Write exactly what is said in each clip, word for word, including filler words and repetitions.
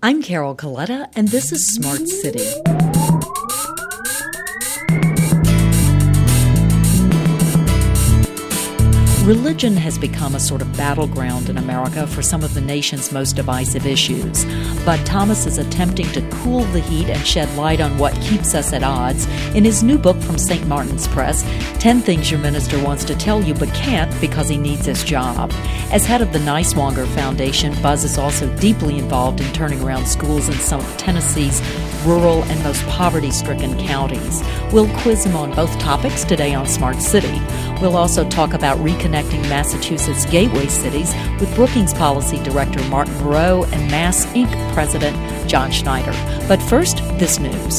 I'm Carol Coletta, and this is Smart City. Religion has become a sort of battleground in America for some of the nation's most divisive issues. Bud Thomas is attempting to cool the heat and shed light on what keeps us at odds in his new book from Saint Martin's Press, ten Things Your Minister Wants to Tell You But Can't Because He Needs His Job. As head of the Niswonger Foundation, Buzz is also deeply involved in turning around schools in some of Tennessee's rural and most poverty-stricken counties. We'll quiz him on both topics today on Smart City. We'll also talk about reconnecting Massachusetts gateway cities with Brookings Policy Director Martin Moreau and Mass Incorporated President John Schneider. But first, this news.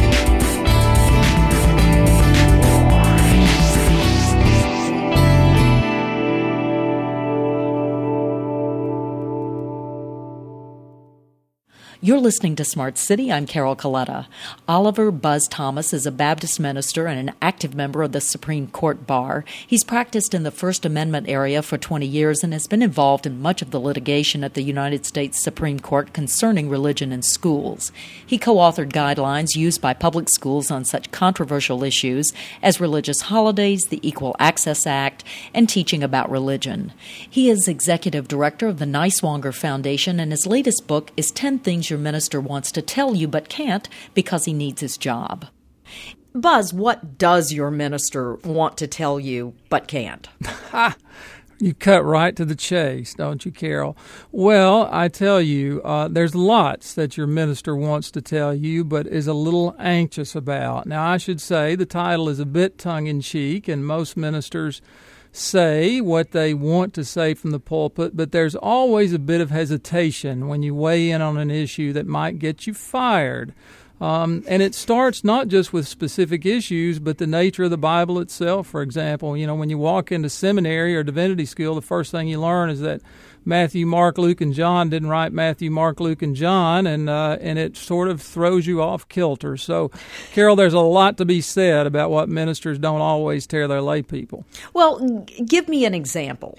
You're listening to Smart City. I'm Carol Coletta. Oliver Buzz Thomas is a Baptist minister and an active member of the Supreme Court Bar. He's practiced in the First Amendment area for twenty years and has been involved in much of the litigation at the United States Supreme Court concerning religion in schools. He co-authored guidelines used by public schools on such controversial issues as religious holidays, the Equal Access Act, and teaching about religion. He is executive director of the Niswonger Foundation, and his latest book is ten Things Your Minister Wants to Tell You But Can't Because He Needs His Job. Buzz, what does your minister want to tell you but can't? Ha! You cut right to the chase, don't you, Carol? Well, I tell you, uh, there's lots that your minister wants to tell you but is a little anxious about. Now, I should say the title is a bit tongue-in-cheek, and most ministers say what they want to say from the pulpit, but there's always a bit of hesitation when you weigh in on an issue that might get you fired. Um, and it starts not just with specific issues, but the nature of the Bible itself. For example, you know, when you walk into seminary or divinity school, the first thing you learn is that Matthew, Mark, Luke, and John didn't write Matthew, Mark, Luke, and John, and uh, and it sort of throws you off kilter. So, Carol, there's a lot to be said about what ministers don't always tell their lay people. Well, g- give me an example.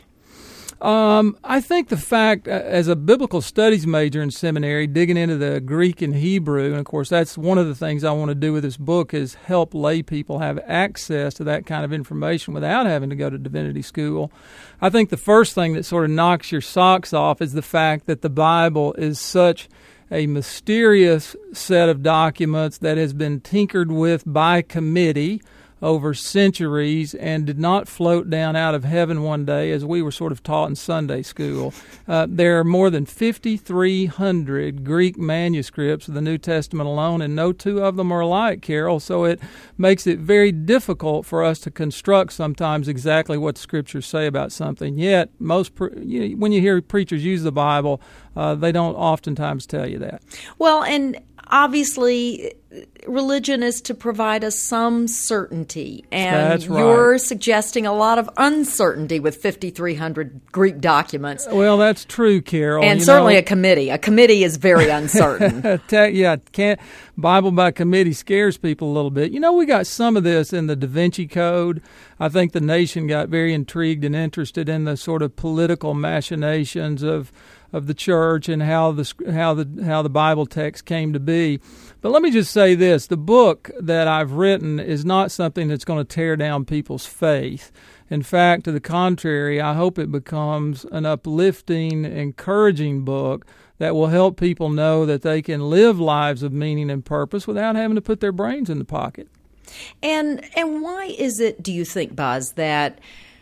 Um, I think the fact, uh, as a biblical studies major in seminary, digging into the Greek and Hebrew, and of course that's one of the things I want to do with this book is help lay people have access to that kind of information without having to go to divinity school. I think the first thing that sort of knocks your socks off is the fact that the Bible is such a mysterious set of documents that has been tinkered with by committee over centuries and did not float down out of heaven one day as we were sort of taught in Sunday school. Uh, there are more than fifty-three hundred Greek manuscripts of the New Testament alone, and no two of them are alike, Carol, so it makes it very difficult for us to construct sometimes exactly what the Scriptures say about something. Yet, most pre- you know, when you hear preachers use the Bible, uh, they don't oftentimes tell you that. Well, and obviously, religion is to provide us some certainty, and That's right. You're suggesting a lot of uncertainty with fifty-three hundred Greek documents. Well, that's true, Carol. And you certainly know, a committee. A committee is very uncertain. yeah, can't Bible by committee scares people a little bit. You know, we got some of this in the Da Vinci Code. I think the nation got very intrigued and interested in the sort of political machinations of of the church and how the how the how the Bible text came to be. But let me just say this, the book that I've written is not something that's going to tear down people's faith. In fact, to the contrary, I hope it becomes an uplifting, encouraging book that will help people know that they can live lives of meaning and purpose without having to put their brains in the pocket. And and why is it, do you think, Buzz, that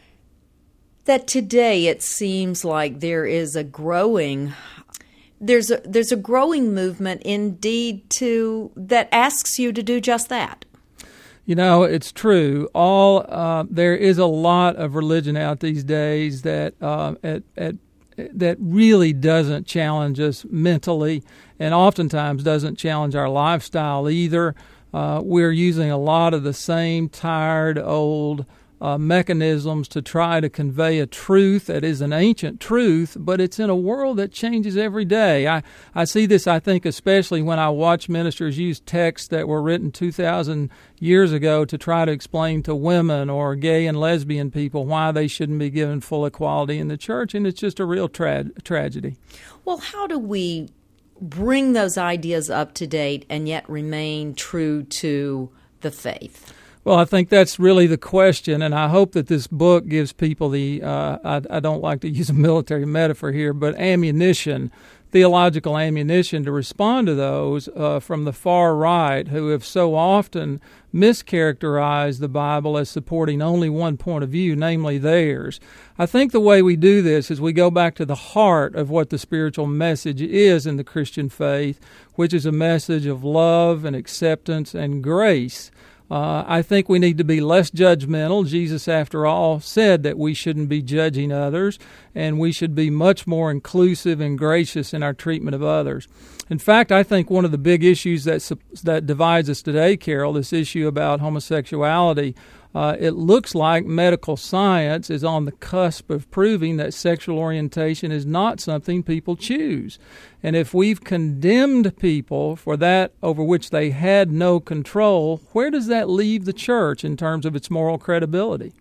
that today it seems like there is a growing there's a there's a growing movement indeed to that asks you to do just that? You know, it's true. All uh, there is a lot of religion out these days that uh, at, at that really doesn't challenge us mentally, and oftentimes doesn't challenge our lifestyle either. Uh, we're using a lot of the same tired old Uh, mechanisms to try to convey a truth that is an ancient truth, but it's in a world that changes every day. I, I see this, I think, especially when I watch ministers use texts that were written two thousand years ago to try to explain to women or gay and lesbian people why they shouldn't be given full equality in the church, and it's just a real tra- tragedy. Well, how do we bring those ideas up to date and yet remain true to the faith? Well, I think that's really the question, and I hope that this book gives people the, uh, I, I don't like to use a military metaphor here, but ammunition, theological ammunition to respond to those uh, from the far right who have so often mischaracterized the Bible as supporting only one point of view, namely theirs. I think the way we do this is we go back to the heart of what the spiritual message is in the Christian faith, which is a message of love and acceptance and grace. Uh, I think we need to be less judgmental. Jesus, after all, said that we shouldn't be judging others, and we should be much more inclusive and gracious in our treatment of others. In fact, I think one of the big issues that that divides us today, Carol, this issue about homosexuality, uh, it looks like medical science is on the cusp of proving that sexual orientation is not something people choose. And if we've condemned people for that over which they had no control, where does that leave the church in terms of its moral credibility?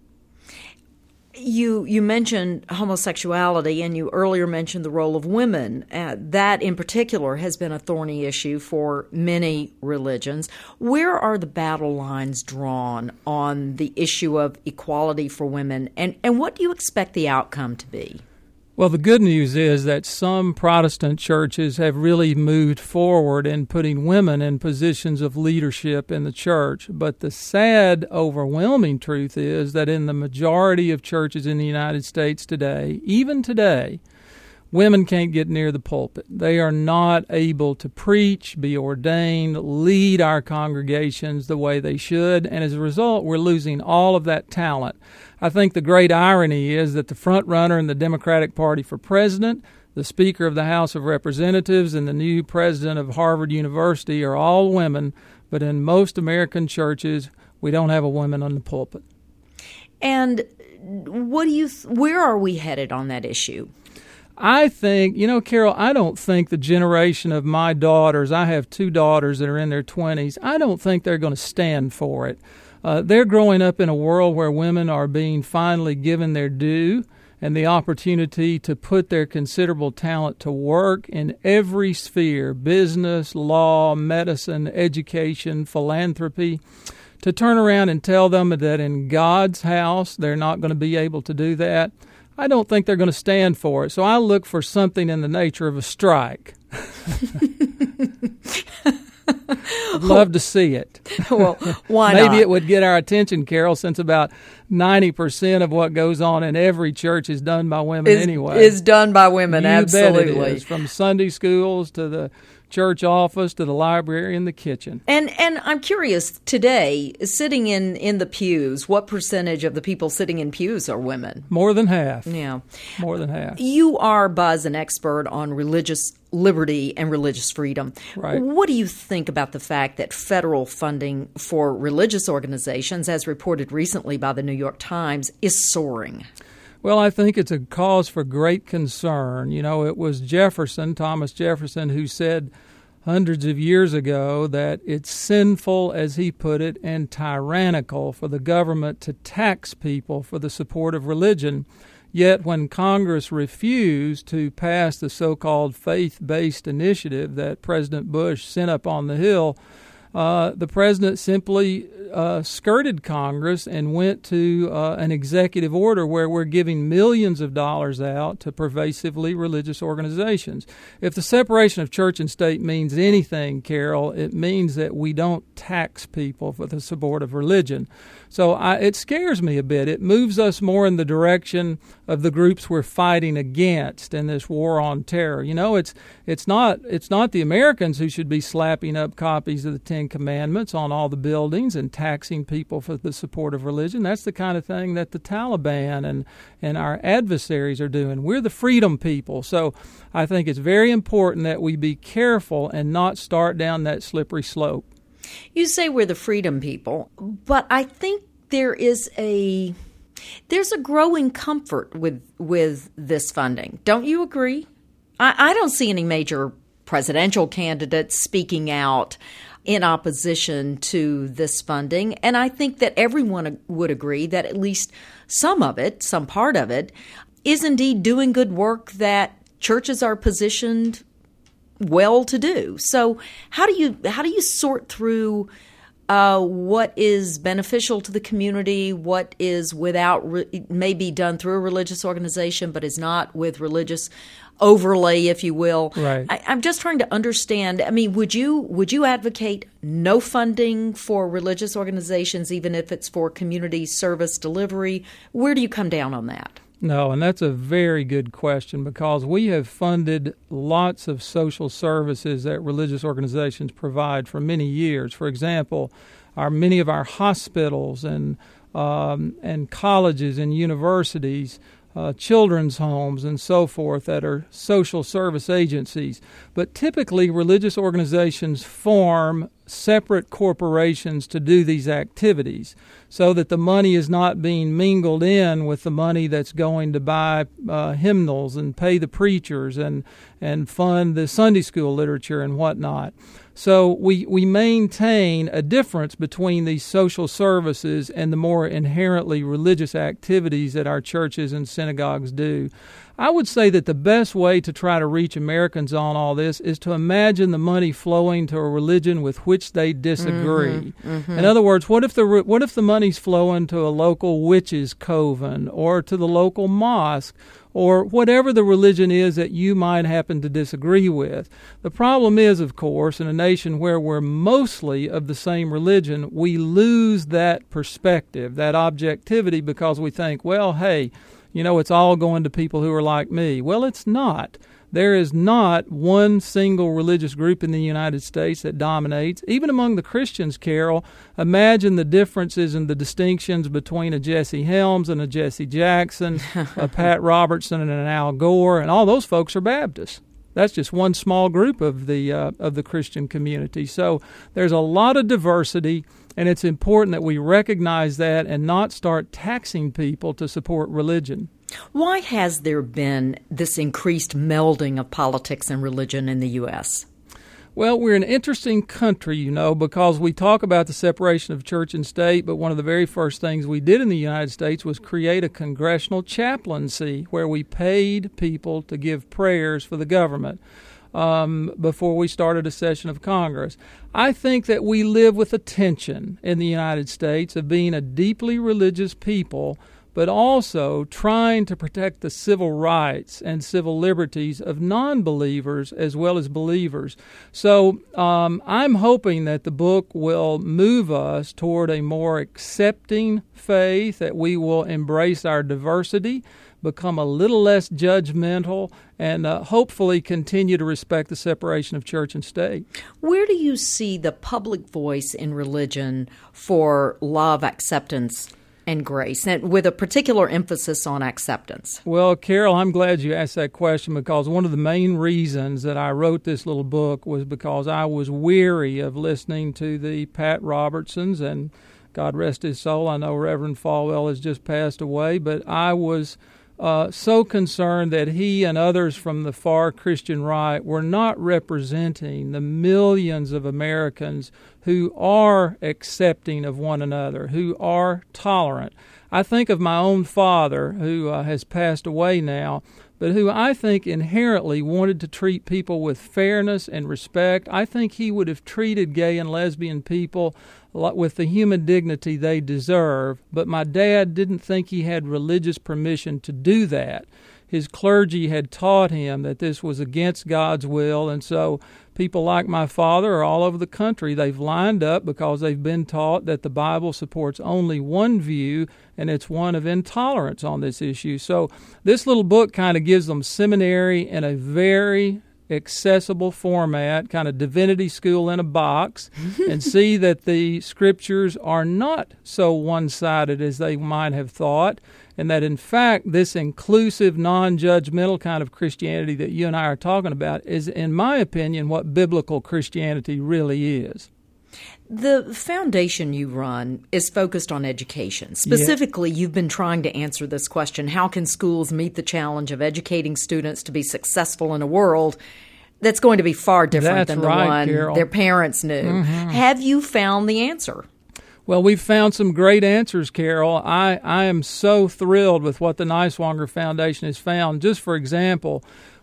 You you mentioned homosexuality, and you earlier mentioned the role of women. Uh, that, in particular, has been a thorny issue for many religions. Where are the battle lines drawn on the issue of equality for women, and, and what do you expect the outcome to be? Well, the good news is that some Protestant churches have really moved forward in putting women in positions of leadership in the church. But the sad, overwhelming truth is that in the majority of churches in the United States today, even today, women can't get near the pulpit. They are not able to preach, be ordained, lead our congregations the way they should, and as a result, we're losing all of that talent. I think the great irony is that the front runner in the Democratic Party for president, the Speaker of the House of Representatives, and the new president of Harvard University are all women, but in most American churches, we don't have a woman on the pulpit. And what do you? Th- where are we headed on that issue? I think, you know, Carol, I don't think the generation of my daughters, I have two daughters that are in their twenties, I don't think they're going to stand for it. Uh, they're growing up in a world where women are being finally given their due and the opportunity to put their considerable talent to work in every sphere, business, law, medicine, education, philanthropy. To turn around and tell them that in God's house they're not going to be able to do that, I don't think they're going to stand for it. So I look for something in the nature of a strike. I'd love to see it. Well, why Maybe not? it would get our attention, Carol, since about ninety percent of what goes on in every church is done by women is, anyway. Is done by women, you absolutely. Bet it is, from Sunday schools to the church office to the library and the kitchen. And and I'm curious, today, sitting in, in the pews, what percentage of the people sitting in pews are women? More than half. Yeah. More than half. You are, Buzz, an expert on religious liberty and religious freedom. Right. What do you think about the fact that federal funding for religious organizations, as reported recently by the New York Times, is soaring? Well, I think it's a cause for great concern. You know, it was Jefferson, Thomas Jefferson, who said hundreds of years ago that it's sinful, as he put it, and tyrannical for the government to tax people for the support of religion. Yet when Congress refused to pass the so-called faith-based initiative that President Bush sent up on the Hill, Uh, the president simply uh, skirted Congress and went to uh, an executive order where we're giving millions of dollars out to pervasively religious organizations. If the separation of church and state means anything, Carol, it means that we don't tax people for the support of religion. So I, it scares me a bit. It moves us more in the direction of the groups we're fighting against in this war on terror. You know, it's it's not it's not the Americans who should be slapping up copies of the Ten Commandments on all the buildings and taxing people for the support of religion. That's the kind of thing that the Taliban and, and our adversaries are doing. We're the freedom people. So I think it's very important that we be careful and not start down that slippery slope. You say we're the freedom people, but I think there is a there's a growing comfort with with this funding. Don't you agree? I, I don't see any major presidential candidates speaking out in opposition to this funding, and I think that everyone would agree that at least some of it, some part of it, is indeed doing good work that churches are positioned well-to-do. So how do you how do you sort through uh, what is beneficial to the community, what is without re- may be done through a religious organization, but is not with religious overlay, if you will. Right. I, I'm just trying to understand. I mean, would you would you advocate no funding for religious organizations, even if it's for community service delivery? Where do you come down on that? No, and that's a very good question, because we have funded lots of social services that religious organizations provide for many years. For example, our many of our hospitals and um, and colleges and universities, uh, children's homes and so forth that are social service agencies. But typically, religious organizations form separate corporations to do these activities, so that the money is not being mingled in with the money that's going to buy uh, hymnals and pay the preachers and and fund the Sunday school literature and whatnot. So we, we maintain a difference between these social services and the more inherently religious activities that our churches and synagogues do. I would say that the best way to try to reach Americans on all this is to imagine the money flowing to a religion with which they disagree. Mm-hmm, mm-hmm. In other words, what if the what if the money's flowing to a local witches' coven or to the local mosque or whatever the religion is that you might happen to disagree with? The problem is, of course, in a nation where we're mostly of the same religion, we lose that perspective, that objectivity, because we think, well, hey, you know, it's all going to people who are like me. Well, it's not. There is not one single religious group in the United States that dominates. Even among the Christians, Carol, imagine the differences and the distinctions between a Jesse Helms and a Jesse Jackson, a Pat Robertson and an Al Gore, and all those folks are Baptists. That's just one small group of the uh, of the Christian community. So there's a lot of diversity, and it's important that we recognize that and not start taxing people to support religion. Why has there been this increased melding of politics and religion in the U S? Well, we're an interesting country, you know, because we talk about the separation of church and state, but one of the very first things we did in the United States was create a congressional chaplaincy where we paid people to give prayers for the government um, before we started a session of Congress. I think that we live with a tension in the United States of being a deeply religious people, but also trying to protect the civil rights and civil liberties of non-believers as well as believers. So um, I'm hoping that the book will move us toward a more accepting faith, that we will embrace our diversity, become a little less judgmental, and uh, hopefully continue to respect the separation of church and state. Where do you see the public voice in religion for love, acceptance, and grace, and with a particular emphasis on acceptance? Well, Carol, I'm glad you asked that question, because one of the main reasons that I wrote this little book was because I was weary of listening to the Pat Robertsons, and God rest his soul, I know Reverend Falwell has just passed away, but I was uh, so concerned that he and others from the far Christian right were not representing the millions of Americans who are accepting of one another, who are tolerant. I think of my own father, who uh, has passed away now, but who I think inherently wanted to treat people with fairness and respect. I think he would have treated gay and lesbian people with the human dignity they deserve, but my dad didn't think he had religious permission to do that. His clergy had taught him that this was against God's will, and so people like my father are all over the country. They've lined up because they've been taught that the Bible supports only one view, and it's one of intolerance on this issue. So this little book kind of gives them seminary in a very accessible format, kind of divinity school in a box, and see that the scriptures are not so one-sided as they might have thought, and that in fact this inclusive, non-judgmental kind of Christianity that you and I are talking about is, in my opinion, what biblical Christianity really is. The foundation you run is focused on education. Specifically, yeah. You've been trying to answer this question: how can schools meet the challenge of educating students to be successful in a world that's going to be far different that's than the right, one Carol. their parents knew? Mm-hmm. Have you found the answer? Well, we've found some great answers, Carol. I, I am so thrilled with what the Niswonger Foundation has found. Just for example,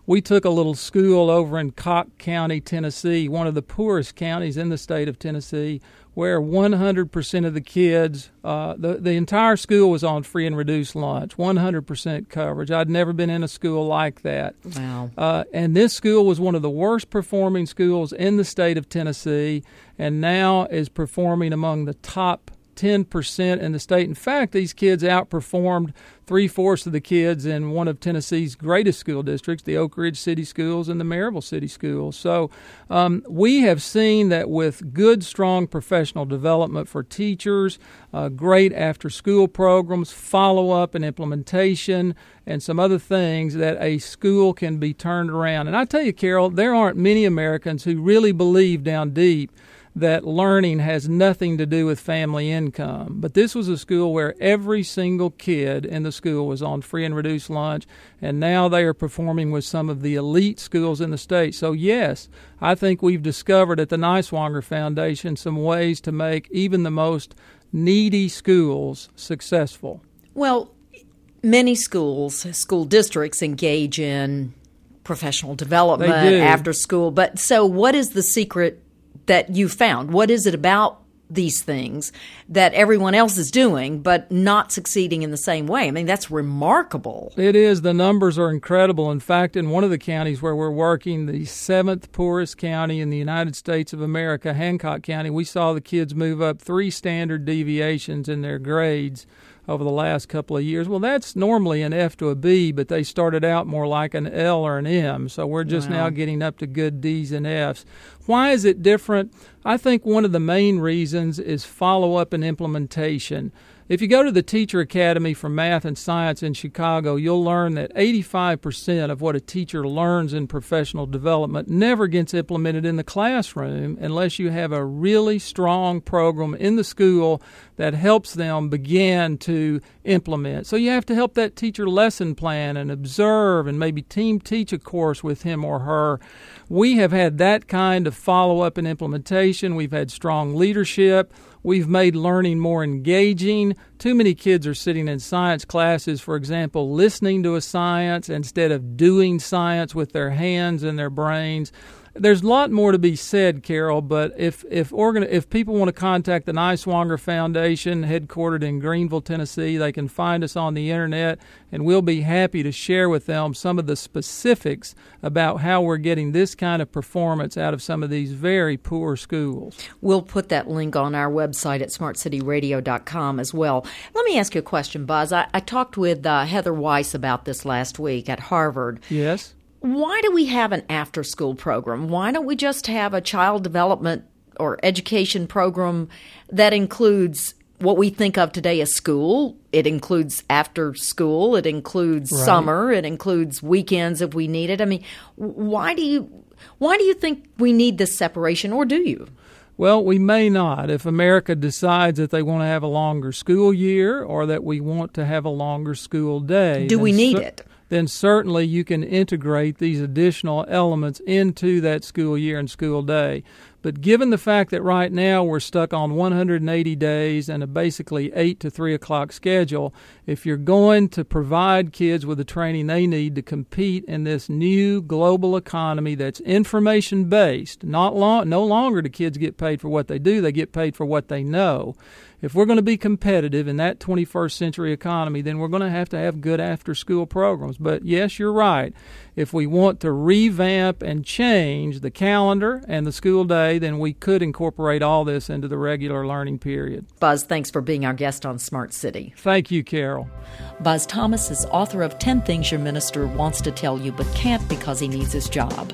we took a little school over in Cock County, Tennessee, one of the poorest counties in the state of Tennessee, where one hundred percent of the kids, uh, the, the entire school was on free and reduced lunch, one hundred percent coverage. I'd never been in a school like that. Wow. Uh, and this school was one of the worst performing schools in the state of Tennessee, and now is performing among the top ten percent in the state. In fact, these kids outperformed three-fourths of the kids in one of Tennessee's greatest school districts, the Oak Ridge City Schools and the Maryville City Schools. So um, we have seen that with good, strong professional development for teachers, uh, great after-school programs, follow-up and implementation, and some other things, that a school can be turned around. And I tell you, Carol, there aren't many Americans who really believe down deep that learning has nothing to do with family income. But this was a school where every single kid in the school was on free and reduced lunch, and now they are performing with some of the elite schools in the state. So yes, I think we've discovered at the Niswonger Foundation some ways to make even the most needy schools successful. Well, many schools, school districts engage in professional development after school. But so what is the secret that you found? What is it about these things that everyone else is doing but not succeeding in the same way? I mean, that's remarkable. It is. The numbers are incredible. In fact, in one of the counties where we're working, the seventh poorest county in the United States of America, Hancock County, we saw the kids move up three standard deviations in their grades over the last couple of years. Well, that's normally an F to a B, but they started out more like an L or an M, so we're just wow. now getting up to good D's and F's. Why is it different? I think one of the main reasons is follow-up and implementation. If you go to the Teacher Academy for Math and Science in Chicago, you'll learn that eighty-five percent of what a teacher learns in professional development never gets implemented in the classroom unless you have a really strong program in the school that helps them begin to implement. So you have to help that teacher lesson plan and observe and maybe team teach a course with him or her. We have had that kind of follow-up and implementation. We've had strong leadership. We've made learning more engaging. Too many kids are sitting in science classes, for example, listening to a science instead of doing science with their hands and their brains. There's a lot more to be said, Carol, but if if organ- if people want to contact the Niswonger Foundation, headquartered in Greenville, Tennessee, they can find us on the internet, and we'll be happy to share with them some of the specifics about how we're getting this kind of performance out of some of these very poor schools. We'll put that link on our website at smart city radio dot com as well. Let me ask you a question, Buzz. I, I talked with uh, Heather Weiss about this last week at Harvard. Yes. Why do we have an after-school program? Why don't we just have a child development or education program that includes what we think of today as school? It includes after school. It includes right. summer. It includes weekends if we need it. I mean, why do you why do you think we need this separation, or do you? Well, we may not. If America decides that they want to have a longer school year or that we want to have a longer school day. Do we need cer- it? Then certainly you can integrate these additional elements into that school year and school day. But given the fact that right now we're stuck on one hundred eighty days and a basically eight to three o'clock schedule, if you're going to provide kids with the training they need to compete in this new global economy that's information-based, not long, no longer do kids get paid for what they do, they get paid for what they know. If we're going to be competitive in that twenty-first century economy, then we're going to have to have good after-school programs. But yes, you're right. If we want to revamp and change the calendar and the school day, then we could incorporate all this into the regular learning period. Buzz, thanks for being our guest on Smart City. Thank you, Carol. Buzz Thomas is author of ten Things Your Minister Wants to Tell You But Can't Because He Needs His Job.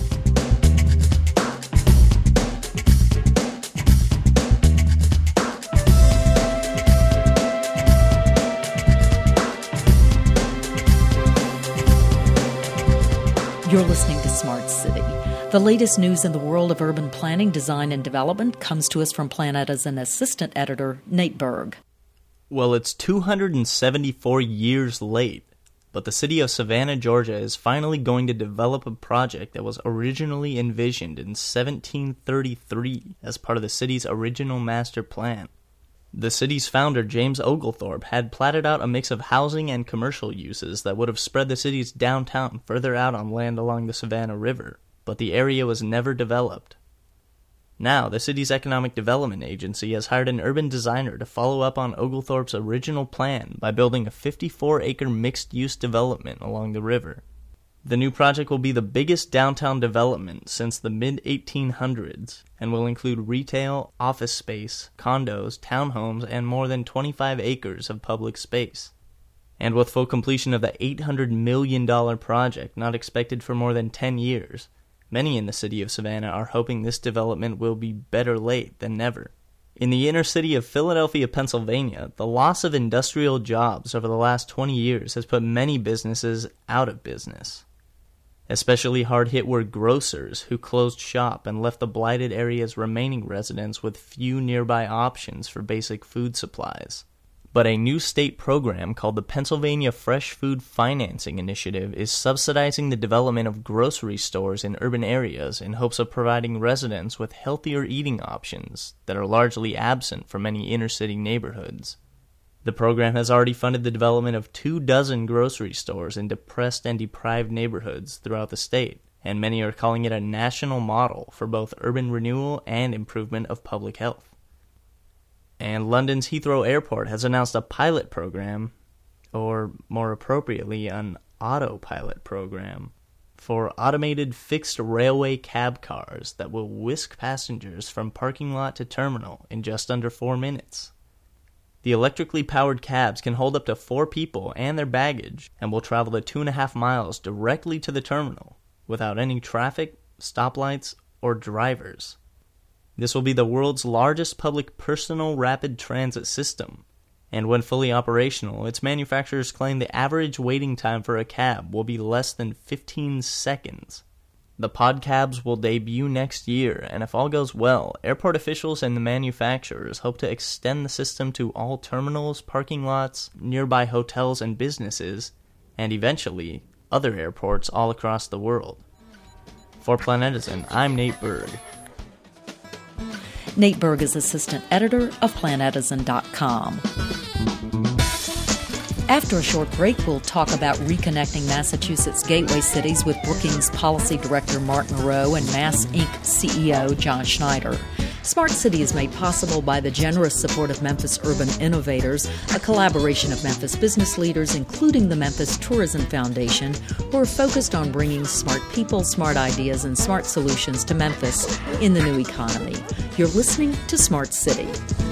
You're listening to Smart City. The latest news in the world of urban planning, design, and development comes to us from Planeta's an assistant editor, Nate Berg. Well, it's two hundred seventy-four years late, but the city of Savannah, Georgia is finally going to develop a project that was originally envisioned in seventeen thirty-three as part of the city's original master plan. The city's founder, James Oglethorpe, had platted out a mix of housing and commercial uses that would have spread the city's downtown further out on land along the Savannah River, but the area was never developed. Now, the city's Economic Development Agency has hired an urban designer to follow up on Oglethorpe's original plan by building a fifty-four acre mixed-use development along the river. The new project will be the biggest downtown development since the mid eighteen hundreds and will include retail, office space, condos, townhomes, and more than twenty-five acres of public space. And with full completion of the eight hundred million dollars project not expected for more than ten years, many in the city of Savannah are hoping this development will be better late than never. In the inner city of Philadelphia, Pennsylvania, the loss of industrial jobs over the last twenty years has put many businesses out of business. Especially hard hit were grocers, who closed shop and left the blighted area's remaining residents with few nearby options for basic food supplies. But a new state program called the Pennsylvania Fresh Food Financing Initiative is subsidizing the development of grocery stores in urban areas in hopes of providing residents with healthier eating options that are largely absent from many inner-city neighborhoods. The program has already funded the development of two dozen grocery stores in depressed and deprived neighborhoods throughout the state, and many are calling it a national model for both urban renewal and improvement of public health. And London's Heathrow Airport has announced a pilot program, or more appropriately, an autopilot program, for automated fixed railway cab cars that will whisk passengers from parking lot to terminal in just under four minutes. The electrically powered cabs can hold up to four people and their baggage and will travel the two and a half miles directly to the terminal without any traffic, stoplights, or drivers. This will be the world's largest public personal rapid transit system, and when fully operational, its manufacturers claim the average waiting time for a cab will be less than fifteen seconds. The PodCabs will debut next year, and if all goes well, airport officials and the manufacturers hope to extend the system to all terminals, parking lots, nearby hotels and businesses, and eventually, other airports all across the world. For Planetizen, I'm Nate Berg. Nate Berg is assistant editor of Planetizen dot com. After a short break, we'll talk about reconnecting Massachusetts gateway cities with Brookings Policy Director Mark Moreau and Mass Incorporated C E O John Schneider. Smart City is made possible by the generous support of Memphis Urban Innovators, a collaboration of Memphis business leaders, including the Memphis Tourism Foundation, who are focused on bringing smart people, smart ideas, and smart solutions to Memphis in the new economy. You're listening to Smart City.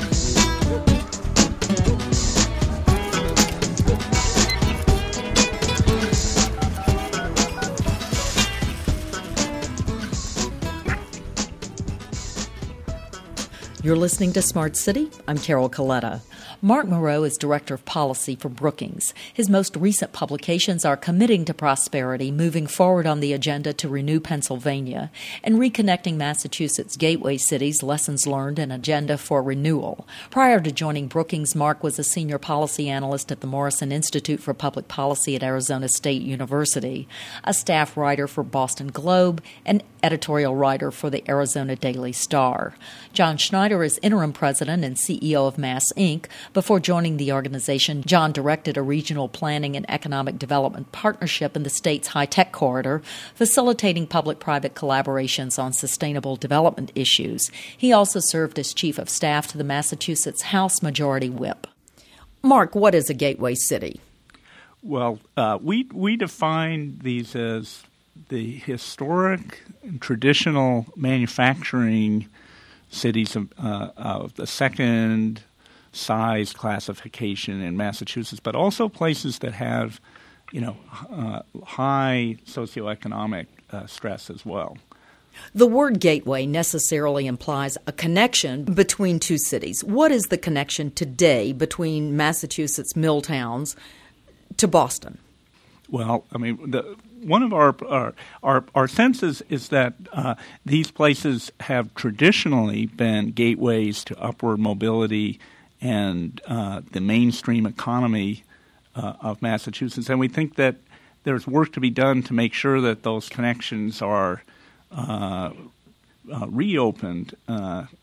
You're listening to Smart City. I'm Carol Coletta. Mark Moreau is Director of Policy for Brookings. His most recent publications are Committing to Prosperity, Moving Forward on the Agenda to Renew Pennsylvania, and Reconnecting Massachusetts Gateway Cities, Lessons Learned and Agenda for Renewal. Prior to joining Brookings, Mark was a senior policy analyst at the Morrison Institute for Public Policy at Arizona State University, a staff writer for Boston Globe, and editorial writer for the Arizona Daily Star. John Schneider is interim president and C E O of Mass Incorporated. Before joining the organization, John directed a regional planning and economic development partnership in the state's high-tech corridor, facilitating public-private collaborations on sustainable development issues. He also served as chief of staff to the Massachusetts House Majority Whip. Mark, what is a gateway city? Well, uh, we we define these as the historic and traditional manufacturing cities of, uh, of the second size classification in Massachusetts, but also places that have, you know, uh, high socioeconomic uh, stress as well. The word gateway necessarily implies a connection between two cities. What is the connection today between Massachusetts mill towns to Boston? Well, I mean, the, one of our our our, our senses is that uh, these places have traditionally been gateways to upward mobility and uh, the mainstream economy uh, of Massachusetts. And we think that there's work to be done to make sure that those connections are uh, uh, reopened uh,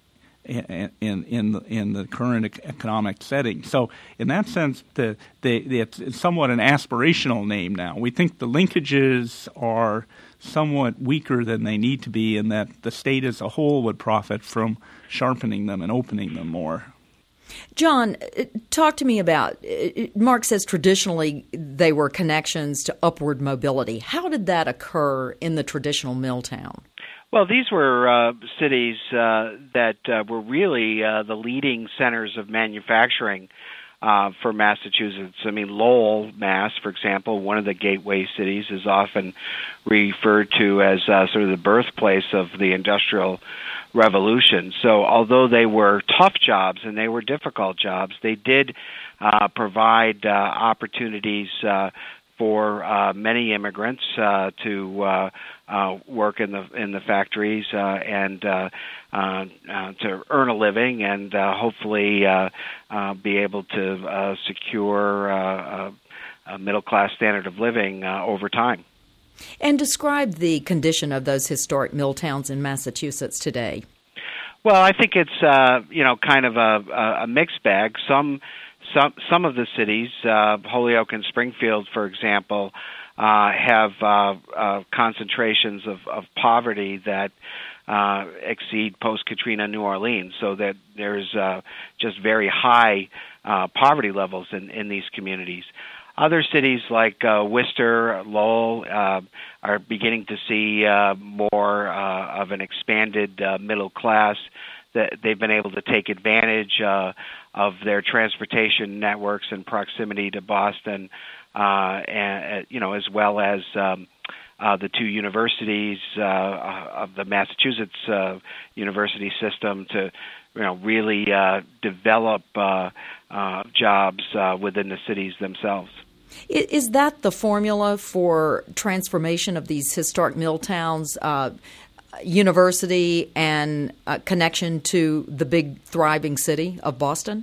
in in in the, in the current economic setting. So in that sense, the, the, the it's somewhat an aspirational name now. We think the linkages are somewhat weaker than they need to be, and that the state as a whole would profit from sharpening them and opening them more. John, talk to me about, Mark says traditionally they were connections to upward mobility. How did that occur in the traditional mill town? Well, these were uh, cities uh, that uh, were really uh, the leading centers of manufacturing uh, for Massachusetts. I mean, Lowell, Mass., for example, one of the gateway cities, is often referred to as uh, sort of the birthplace of the Industrial Revolution. So although they were tough jobs and they were difficult jobs, they did uh, provide uh, opportunities uh, for uh, many immigrants uh, to uh, uh, work in the in the factories uh, and uh, uh, uh, to earn a living and uh, hopefully uh, uh, be able to uh, secure uh, a, a middle-class standard of living uh, over time. And describe the condition of those historic mill towns in Massachusetts today. Well, I think it's uh, you know kind of a, a mixed bag. Some some some of the cities, uh, Holyoke and Springfield, for example, uh, have uh, uh, concentrations of, of poverty that uh, exceed post-Katrina New Orleans. So that there's uh, just very high uh, poverty levels in, in these communities. Other cities like uh, Worcester, Lowell, uh, are beginning to see uh, more uh, of an expanded uh, middle class. That they've been able to take advantage uh, of their transportation networks and proximity to Boston, uh, and you know, as well as um, uh, the two universities uh, of the Massachusetts uh, university system to, you know, really uh, develop uh, uh, jobs uh, within the cities themselves. Is that the formula for transformation of these historic mill towns, uh, university and uh, connection to the big thriving city of Boston?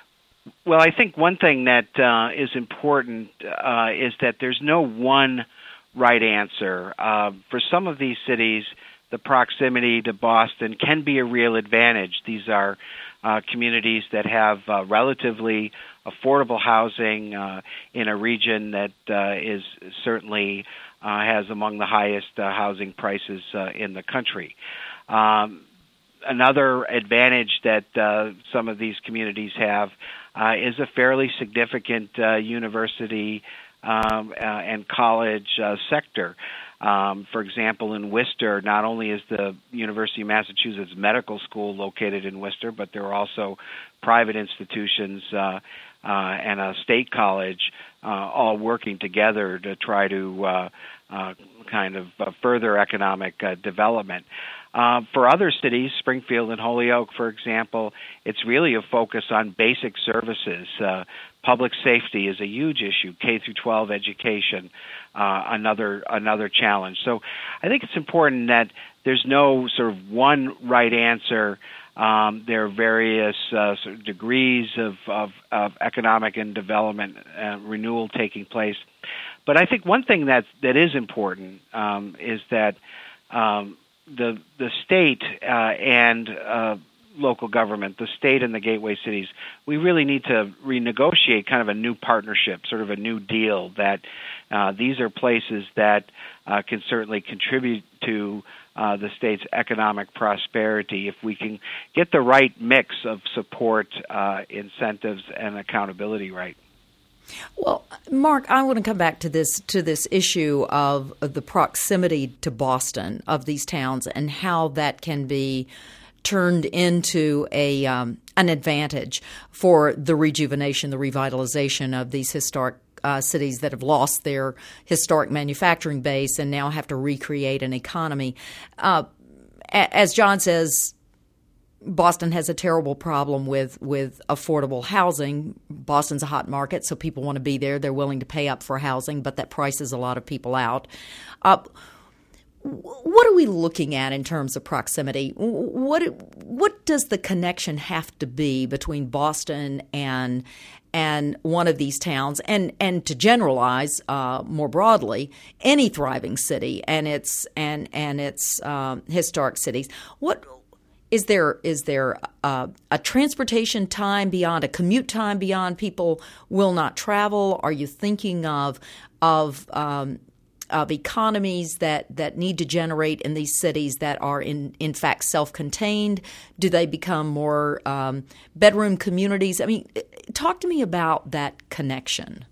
Well, I think one thing that uh, is important uh, is that there's no one right answer. Uh, for some of these cities, the proximity to Boston can be a real advantage. These are uh, communities that have uh, relatively affordable housing uh, in a region that uh, is certainly uh, has among the highest uh, housing prices uh, in the country. Um, another advantage that uh, some of these communities have uh, is a fairly significant uh, university um, uh, and college uh, sector. Um, for example, in Worcester, not only is the University of Massachusetts Medical School located in Worcester, but there are also private institutions uh, uh, and a state college uh, all working together to try to uh, uh, kind of uh, further economic uh, development. Uh, for other cities, Springfield and Holyoke, for example, it's really a focus on basic services. Uh, public safety is a huge issue, K through twelve education, uh, another another challenge. So I think it's important that there's no sort of one right answer. Um, there are various uh, sort of degrees of, of, of economic and development uh, renewal taking place. But I think one thing that that is important um, is that um, the the state uh, and uh, local government, the state and the gateway cities, we really need to renegotiate kind of a new partnership, sort of a new deal that uh, these are places that uh, can certainly contribute to uh, the state's economic prosperity if we can get the right mix of support, uh, incentives, and accountability right. Well, Mark, I want to come back to this to this issue of, of the proximity to Boston of these towns and how that can be turned into a um, an advantage for the rejuvenation, the revitalization of these historic uh, cities that have lost their historic manufacturing base and now have to recreate an economy. Uh, as John says, Boston has a terrible problem with, with affordable housing. Boston's a hot market, so people want to be there. They're willing to pay up for housing, but that prices a lot of people out. Uh, what are we looking at in terms of proximity? What what does the connection have to be between Boston and and one of these towns, and, and to generalize uh, more broadly, any thriving city and its and and its um, historic cities? What is there is there uh, a transportation time beyond, a commute time beyond people will not travel? Are you thinking of of um, of economies that, that need to generate in these cities that are in, in fact self-contained? Do they become more um, bedroom communities? I mean, talk to me about that connection.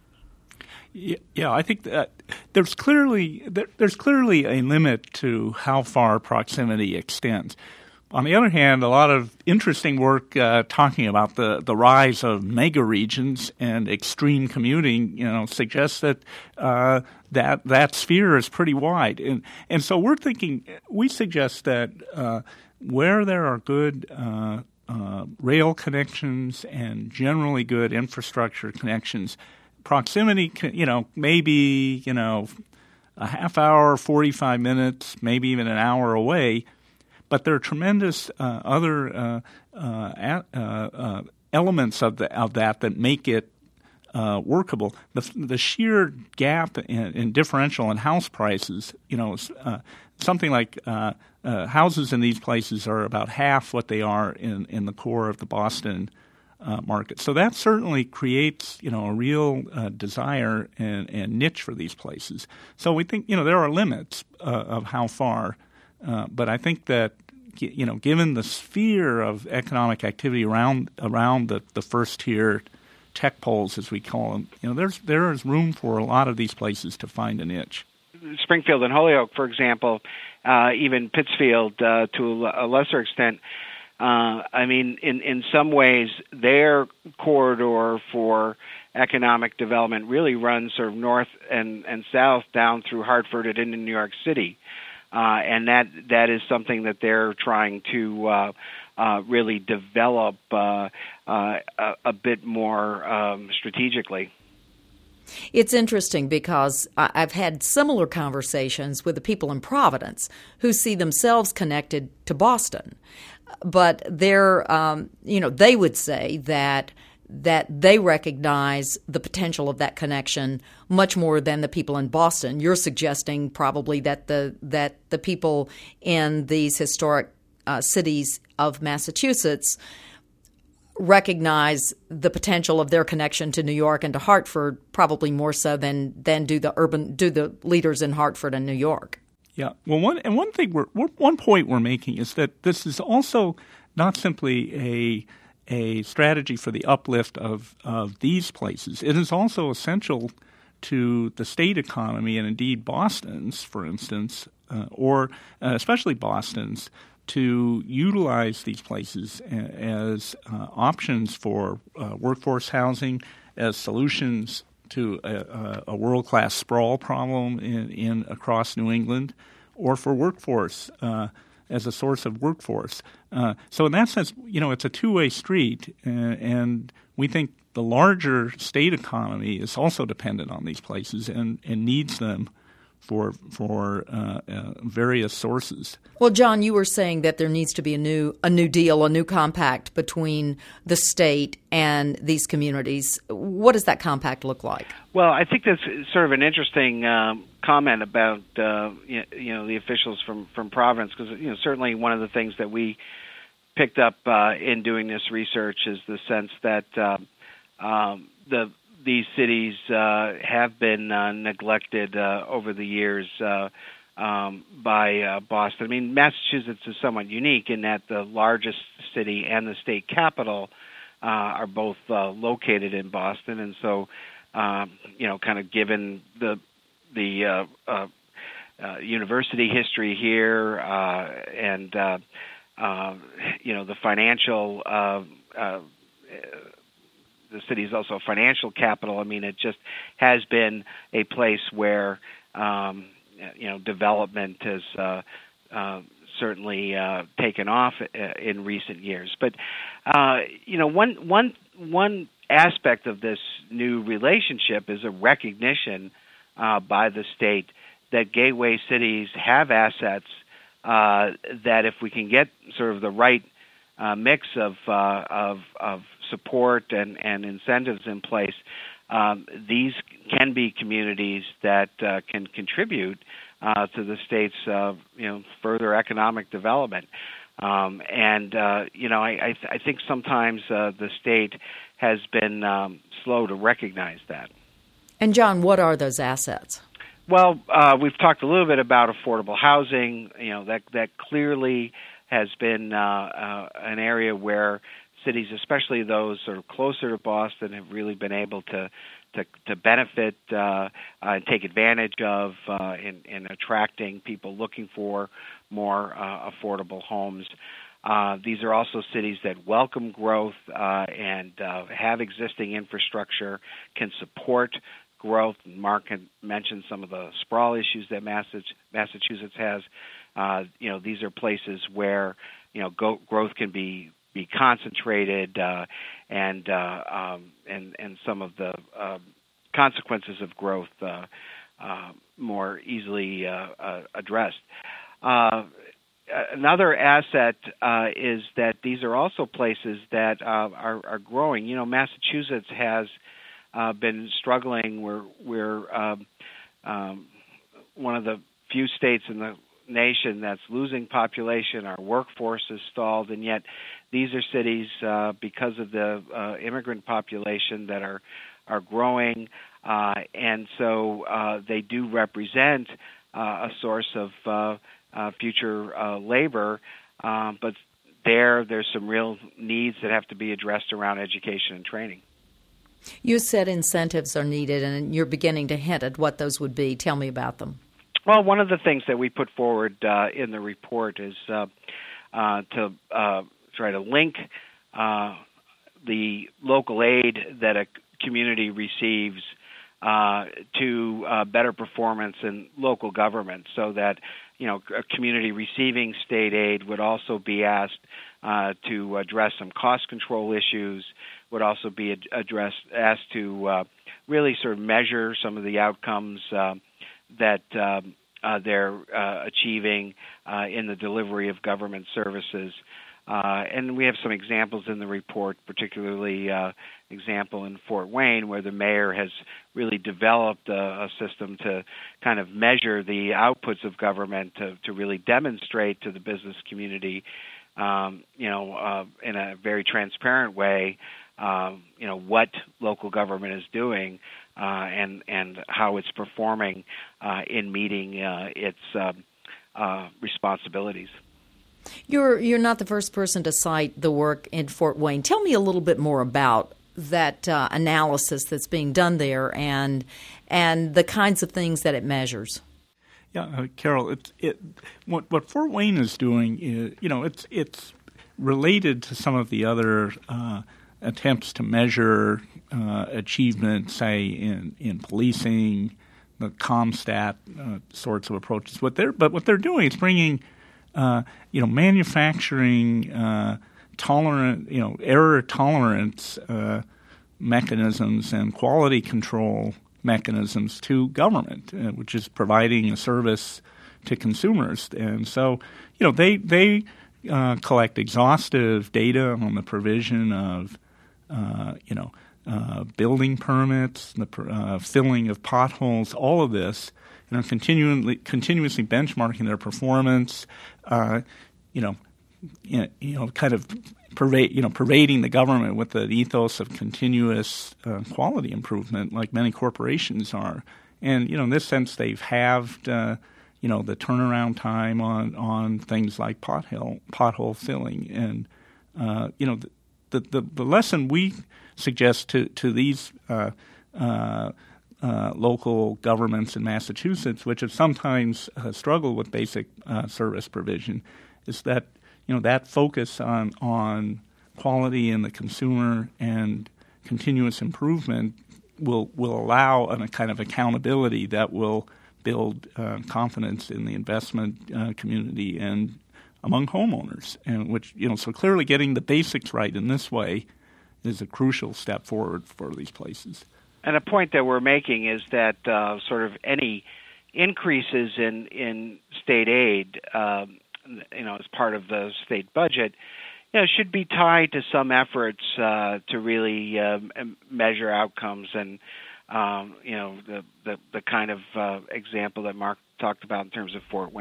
Yeah, I think that there's clearly there, there's clearly a limit to how far proximity extends. On the other hand, a lot of interesting work uh, talking about the, the rise of mega regions and extreme commuting, you know, suggests that uh, that that sphere is pretty wide, and and so we're thinking we suggest that uh, where there are good uh, uh, rail connections and generally good infrastructure connections, proximity, you know, maybe you know a half hour, forty-five minutes, maybe even an hour away. But there are tremendous uh, other uh, uh, uh, uh, elements of the of that that make it uh, workable. The, the sheer gap in, in differential in house prices, you know, uh, something like uh, uh, houses in these places are about half what they are in, in the core of the Boston uh, market. So that certainly creates, you know, a real uh, desire and, and niche for these places. So we think, you know, there are limits uh, of how far. Uh, but I think that, you know, given the sphere of economic activity around around the, the first tier tech poles, as we call them, you know, there's there is room for a lot of these places to find a niche. Springfield and Holyoke, for example, uh, even Pittsfield uh, to a lesser extent. Uh, I mean, in, in some ways, their corridor for economic development really runs sort of north and, and south down through Hartford and into New York City. Uh, and that that is something that they're trying to uh, uh, really develop uh, uh, a, a bit more um, strategically. It's interesting because I've had similar conversations with the people in Providence who see themselves connected to Boston, but they're um, you know they would say that. that they recognize the potential of that connection much more than the people in Boston. You're suggesting probably that the that the people in these historic uh, cities of Massachusetts recognize the potential of their connection to New York and to Hartford probably more so than than do the urban do the leaders in Hartford and New York. Yeah. Well, one and one thing we're one point we're making is that this is also not simply a a strategy for the uplift of, of these places. It is also essential to the state economy and indeed Boston's, for instance, uh, or uh, especially Boston's, to utilize these places as uh, options for uh, workforce housing, as solutions to a, a world-class sprawl problem in, in across New England, or for workforce uh as a source of workforce. Uh, so in that sense, you know, it's a two-way street, uh, and we think the larger state economy is also dependent on these places and, and needs them for for uh, uh, various sources. Well, John, you were saying that there needs to be a new a new deal, a new compact between the state and these communities. What does that compact look like? Well, I think that's sort of an interesting um, comment about uh, you, you know the officials from from Providence, because you know certainly one of the things that we picked up uh, in doing this research is the sense that uh, um, the these cities uh, have been uh, neglected uh, over the years uh, um, by uh, Boston. I mean, Massachusetts is somewhat unique in that the largest city and the state capital uh, are both uh, located in Boston, and so um, you know, kind of given the the uh, uh, uh, university history here uh, and uh, uh, you know the financial. Uh, uh, The city is also a financial capital. I mean, it just has been a place where, um, you know, development has uh, uh, certainly uh, taken off in recent years. But, uh, you know, one one one aspect of this new relationship is a recognition uh, by the state that gateway cities have assets uh, that if we can get sort of the right uh, mix of, uh, of of support and, and incentives in place, um, these can be communities that uh, can contribute uh, to the state's uh, you know further economic development. Um, and, uh, you know, I, I, th- I think sometimes uh, the state has been um, slow to recognize that. And, John, what are those assets? Well, uh, we've talked a little bit about affordable housing. You know, that, that clearly has been uh, uh, an area where cities, especially those sort of closer to Boston, have really been able to to, to benefit uh, uh, and take advantage of uh, in, in attracting people looking for more uh, affordable homes. Uh, these are also cities that welcome growth uh, and uh, have existing infrastructure, can support growth. Mark had mentioned some of the sprawl issues that Massachusetts has. Uh, you know, these are places where, you know, go, growth can be be concentrated, uh, and uh, um, and and some of the uh, consequences of growth uh, uh, more easily uh, uh, addressed. Uh, another asset uh, is that these are also places that uh, are, are growing. You know, Massachusetts has uh, been struggling. We're we're um, um, one of the few states in the nation that's losing population. Our workforce is stalled, and yet these are cities uh, because of the uh, immigrant population that are are growing, uh, and so uh, they do represent uh, a source of uh, uh, future uh, labor. Uh, but there, there's some real needs that have to be addressed around education and training. You said incentives are needed, and you're beginning to hint at what those would be. Tell me about them. Well, one of the things that we put forward uh, in the report is uh, uh, to uh, try to link uh, the local aid that a community receives uh, to uh, better performance in local government, so that, you know, a community receiving state aid would also be asked uh, to address some cost control issues, would also be ad- addressed asked to uh, really sort of measure some of the outcomes uh, that um, uh, they're uh, achieving uh, in the delivery of government services. Uh, and we have some examples in the report, particularly uh, example in Fort Wayne, where the mayor has really developed a, a system to kind of measure the outputs of government to, to really demonstrate to the business community, um, you know, uh, in a very transparent way, um, you know, what local government is doing uh, and and how it's performing uh, in meeting uh, its um, uh, responsibilities. You're you're not the first person to cite the work in Fort Wayne. Tell me a little bit more about that uh, analysis that's being done there and and the kinds of things that it measures. Yeah, uh, Carol, it, it, what what Fort Wayne is doing is, you know, it's it's related to some of the other uh, attempts to measure uh, achievement, say in in policing, the CompStat uh, sorts of approaches. What they're but what they're doing is bringing Uh, you know, manufacturing uh, tolerant, you know, error tolerance uh, mechanisms and quality control mechanisms to government, uh, which is providing a service to consumers. And so, you know, they they uh, collect exhaustive data on the provision of, uh, you know, uh, building permits, the uh, filling of potholes, all of this. And are continually continuously benchmarking their performance, uh, you know, you know, kind of pervade, you know, pervading the government with the ethos of continuous uh, quality improvement, like many corporations are. And you know, in this sense, they've halved, uh, you know, the turnaround time on, on things like pothole pothole filling. And uh, you know, the, the the lesson we suggest to to these. Uh, uh, Uh, local governments in Massachusetts, which have sometimes uh, struggled with basic uh, service provision, is that, you know, that focus on on quality in the consumer and continuous improvement will will allow a kind of accountability that will build uh, confidence in the investment uh, community and among homeowners. And which, you know, so clearly getting the basics right in this way is a crucial step forward for these places. And a point that we're making is that uh, sort of any increases in, in state aid, um, you know, as part of the state budget, you know, should be tied to some efforts uh, to really um, measure outcomes and, um, you know, the, the, the kind of uh, example that Mark talked about in terms of Fort Wayne.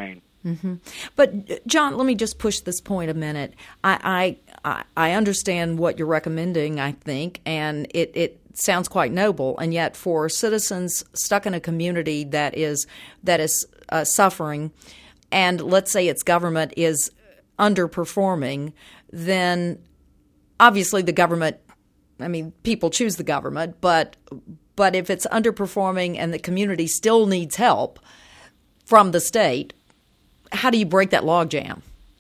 Mm-hmm. But, John, let me just push this point a minute. I, I I understand what you're recommending, I think, and it, it sounds quite noble. And yet for citizens stuck in a community that is that is uh, suffering, and let's say its government is underperforming, then obviously the government, I mean, people choose the government, but but if it's underperforming and the community still needs help from the state, how do you break that logjam?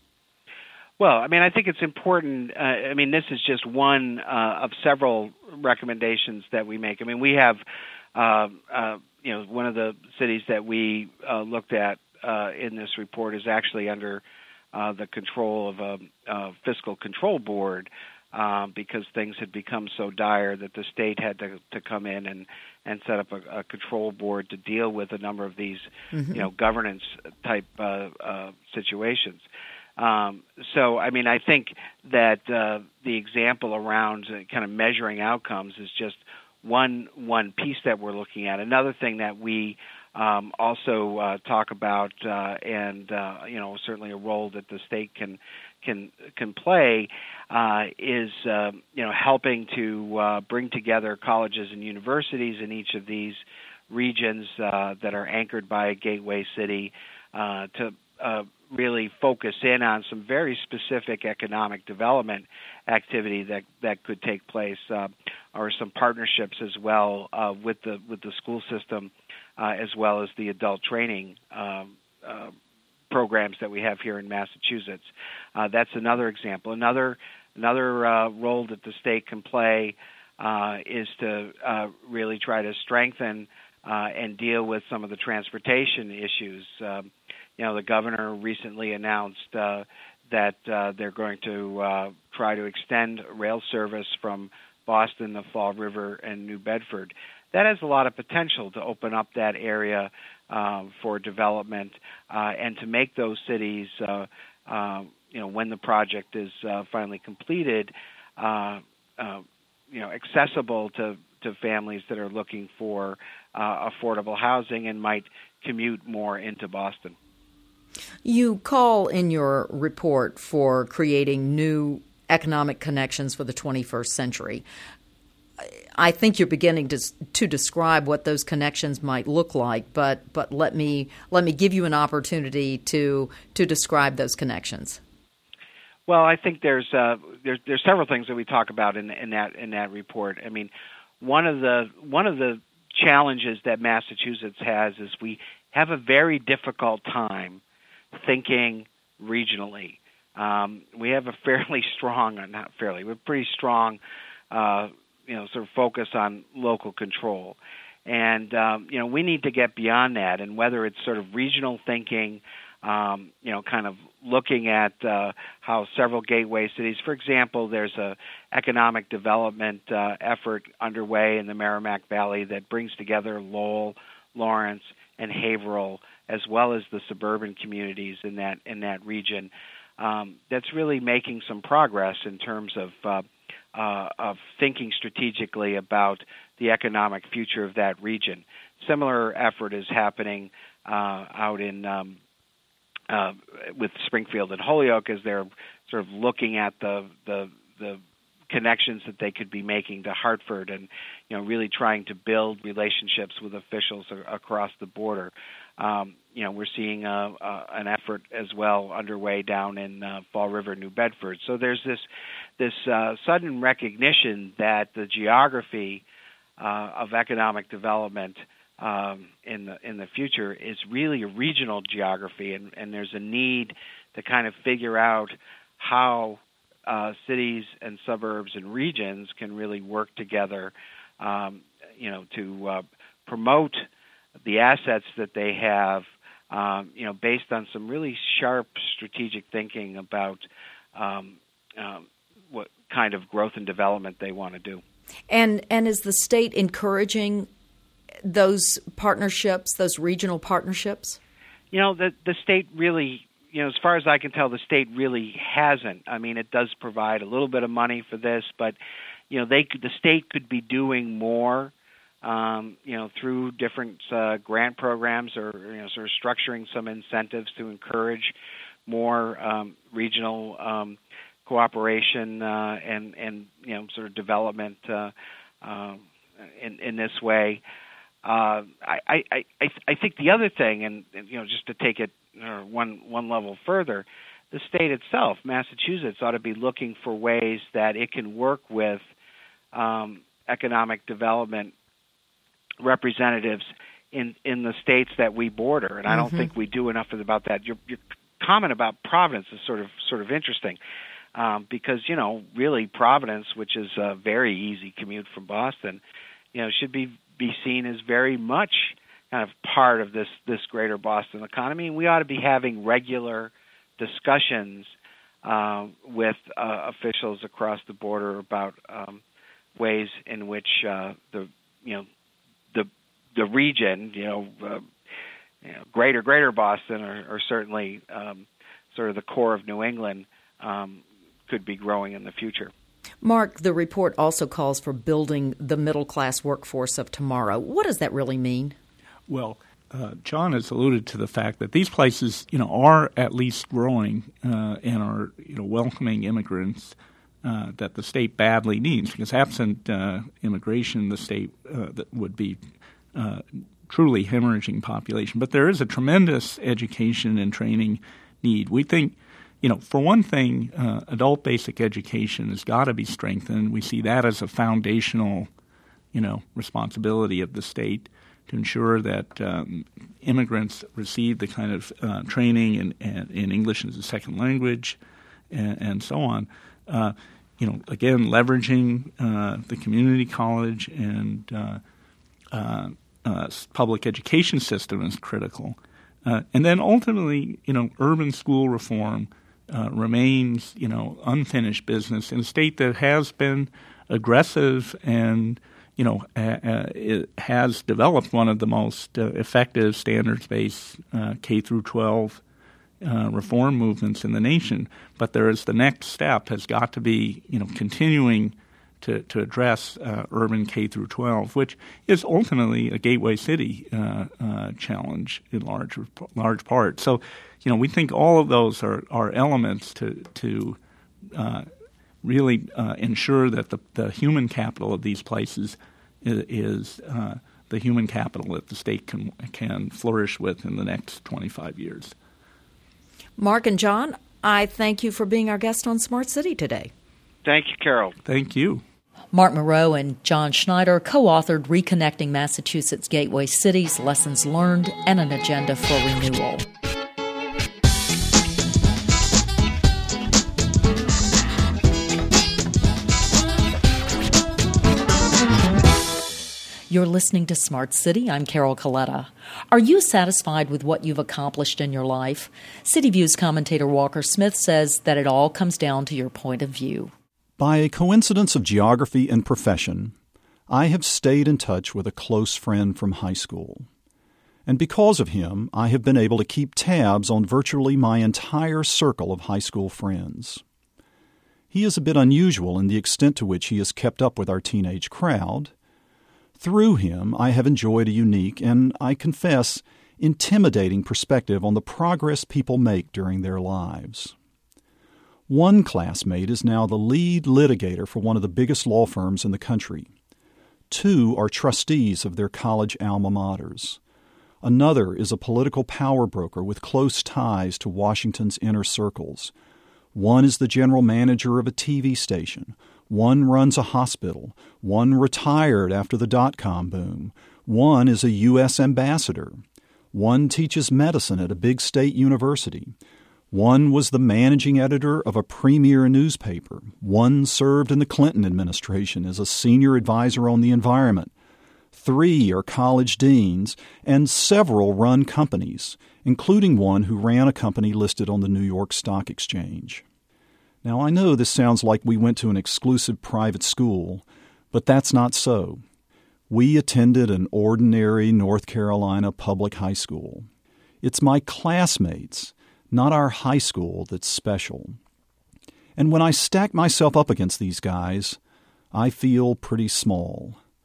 Well, I mean, I think it's important. Uh, I mean, this is just one uh, of several recommendations that we make. I mean, we have, uh, uh, you know, one of the cities that we uh, looked at uh, in this report is actually under uh, the control of a, a fiscal control board uh, because things had become so dire that the state had to, to come in and, and set up a, a control board to deal with a number of these, mm-hmm. you know, governance type uh, uh, situations. Um, so, I mean, I think that uh, the example around uh, kind of measuring outcomes is just one one piece that we're looking at. Another thing that we um, also uh, talk about, uh, and uh, you know, certainly a role that the state can can can play, uh, is uh, you know helping to uh, bring together colleges and universities in each of these regions uh, that are anchored by a gateway city uh, to uh, really focus in on some very specific economic development activity that that could take place, uh, or some partnerships as well uh, with the with the school system, uh, as well as the adult training um, uh, programs that we have here in Massachusetts. Uh, that's another example. Another another uh, role that the state can play uh, is to uh, really try to strengthen uh, and deal with some of the transportation issues. Um, You know, the governor recently announced uh, that uh, they're going to uh, try to extend rail service from Boston to Fall River and New Bedford. That has a lot of potential to open up that area uh, for development uh, and to make those cities, uh, uh, you know, when the project is uh, finally completed, uh, uh, you know, accessible to, to families that are looking for uh, affordable housing and might commute more into Boston. You call in your report for creating new economic connections for the twenty-first century. I think you're beginning to to describe what those connections might look like, but but let me let me give you an opportunity to to describe those connections. Well, I think there's uh, there's there's several things that we talk about in in that in that report. I mean, one of the one of the challenges that Massachusetts has is we have a very difficult time thinking regionally. Um, we have a fairly strong, or not fairly, but pretty strong, uh, you know, sort of focus on local control. And, um, you know, we need to get beyond that. And whether it's sort of regional thinking, um, you know, kind of looking at uh, how several gateway cities, for example, there's a economic development uh, effort underway in the Merrimack Valley that brings together Lowell, Lawrence, and Haverhill, as well as the suburban communities in that in that region. Um, that's really making some progress in terms of uh, uh, of thinking strategically about the economic future of that region. Similar effort is happening uh, out in um, uh, with Springfield and Holyoke as they're sort of looking at the the the connections that they could be making to Hartford, and you know, really trying to build relationships with officials a- across the border. Um, you know, we're seeing uh, uh, an effort as well underway down in uh, Fall River, New Bedford. So there's this this uh, sudden recognition that the geography uh, of economic development um, in the in the future is really a regional geography, and, and there's a need to kind of figure out how Uh, cities and suburbs and regions can really work together, um, you know, to uh, promote the assets that they have, um, you know, based on some really sharp strategic thinking about um, um, what kind of growth and development they want to do. And and is the state encouraging those partnerships, those regional partnerships? You know, the the state really. You know, as far as I can tell, the state really hasn't. I mean, it does provide a little bit of money for this, but you know, they could, the state could be doing more um, you know, through different uh, grant programs or, you know, sort of structuring some incentives to encourage more um, regional um, cooperation uh, and, and, you know, sort of development uh, uh, in, in this way. Uh, I, I, I, I think the other thing, and, and you know, just to take it uh, one one level further, the state itself, Massachusetts, ought to be looking for ways that it can work with um, economic development representatives in, in the states that we border, and I don't mm-hmm. think we do enough about that. Your, your comment about Providence is sort of sort of interesting um, because, you know, really Providence, which is a very easy commute from Boston, you know, should be be seen as very much kind of part of this, this greater Boston economy. And we ought to be having regular discussions uh, with uh, officials across the border about um, ways in which uh, the you know the the region, you know, uh, you know greater greater Boston, or, or certainly um, sort of the core of New England, um, could be growing in the future. Mark, the report also calls for building the middle-class workforce of tomorrow. What does that really mean? Well, uh, John has alluded to the fact that these places, you know, are at least growing uh, and are, you know, welcoming immigrants uh, that the state badly needs. Because absent uh, immigration, the state uh, that would be uh, truly hemorrhaging population. But there is a tremendous education and training need. We think, you know, for one thing, uh, adult basic education has got to be strengthened. We see that as a foundational, you know, responsibility of the state to ensure that um, immigrants receive the kind of uh, training in, in, in English as a second language and, and so on. Uh, you know, again, leveraging uh, the community college and uh, uh, uh, public education system is critical. Uh, and then ultimately, you know, urban school reform Uh, remains, you know, unfinished business in a state that has been aggressive and, you know, uh, uh, it has developed one of the most uh, effective standards-based uh, K through twelve uh, reform movements in the nation. But there is the next step has got to be, you know, continuing to to address uh, urban K through twelve, which is ultimately a gateway city uh, uh, challenge in large large part. So, you know, we think all of those are, are elements to to uh, really uh, ensure that the, the human capital of these places is, is uh, the human capital that the state can can flourish with in the next twenty-five years. Mark and John, I thank you for being our guest on Smart City today. Thank you, Carol. Thank you. Mark Moreau and John Schneider co-authored Reconnecting Massachusetts Gateway Cities, Lessons Learned, and an Agenda for Renewal. You're listening to Smart City. I'm Carol Coletta. Are you satisfied with what you've accomplished in your life? City View's commentator Walker Smith says that it all comes down to your point of view. By a coincidence of geography and profession, I have stayed in touch with a close friend from high school. And because of him, I have been able to keep tabs on virtually my entire circle of high school friends. He is a bit unusual in the extent to which he has kept up with our teenage crowd. Through him, I have enjoyed a unique and, I confess, intimidating perspective on the progress people make during their lives. One classmate is now the lead litigator for one of the biggest law firms in the country. Two are trustees of their college alma maters. Another is a political power broker with close ties to Washington's inner circles. One is the general manager of a T V station. One runs a hospital. One retired after the dot-com boom. One is a U S ambassador. One teaches medicine at a big state university. One was the managing editor of a premier newspaper. One served in the Clinton administration as a senior advisor on the environment. Three are college deans, and several run companies, including one who ran a company listed on the New York Stock Exchange. Now, I know this sounds like we went to an exclusive private school, but that's not so. We attended an ordinary North Carolina public high school. It's my classmates, not our high school, that's special. And when I stack myself up against these guys, I feel pretty small.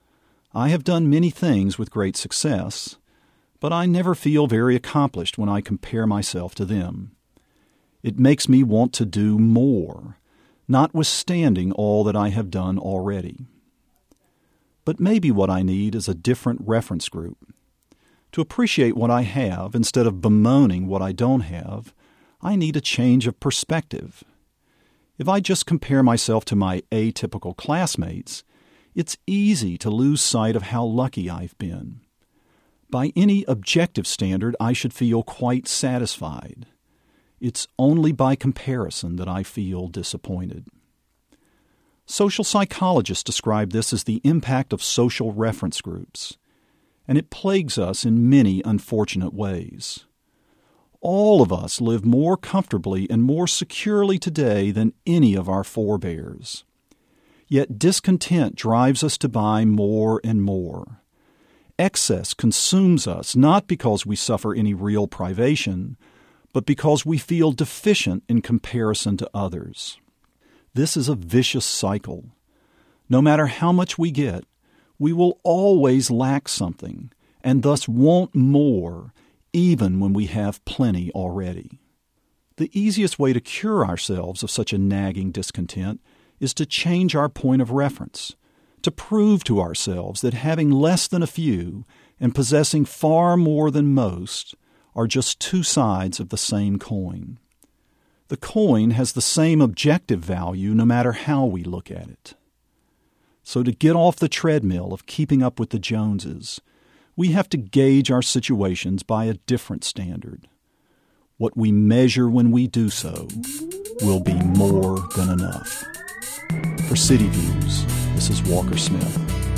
I have done many things with great success, but I never feel very accomplished when I compare myself to them. It makes me want to do more, notwithstanding all that I have done already. But maybe what I need is a different reference group. To appreciate what I have instead of bemoaning what I don't have, I need a change of perspective. If I just compare myself to my atypical classmates, it's easy to lose sight of how lucky I've been. By any objective standard, I should feel quite satisfied. It's only by comparison that I feel disappointed. Social psychologists describe this as the impact of social reference groups, and it plagues us in many unfortunate ways. All of us live more comfortably and more securely today than any of our forebears. Yet discontent drives us to buy more and more. Excess consumes us not because we suffer any real privation, but because we feel deficient in comparison to others. This is a vicious cycle. No matter how much we get, we will always lack something, and thus want more, even when we have plenty already. The easiest way to cure ourselves of such a nagging discontent is to change our point of reference, to prove to ourselves that having less than a few and possessing far more than most are just two sides of the same coin. The coin has the same objective value no matter how we look at it. So to get off the treadmill of keeping up with the Joneses, we have to gauge our situations by a different standard. What we measure when we do so will be more than enough. For City Views, this is Walker Smith.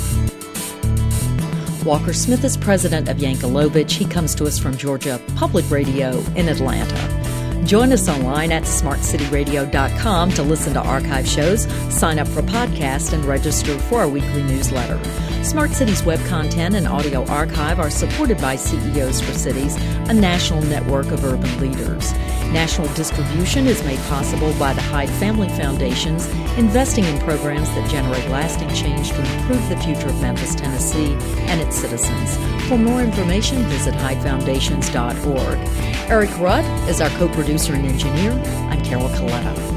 Walker Smith is president of Yankelovich. He comes to us from Georgia Public Radio in Atlanta. Join us online at smart city radio dot com to listen to archive shows, sign up for podcasts, and register for our weekly newsletter. Smart Cities web content and audio archive are supported by C E Os for Cities, a national network of urban leaders. National distribution is made possible by the Hyde Family Foundations, investing in programs that generate lasting change to improve the future of Memphis, Tennessee, and its citizens. For more information, visit hyde foundations dot org. Eric Rudd is our co-producer and engineer. I'm Carol Coletta.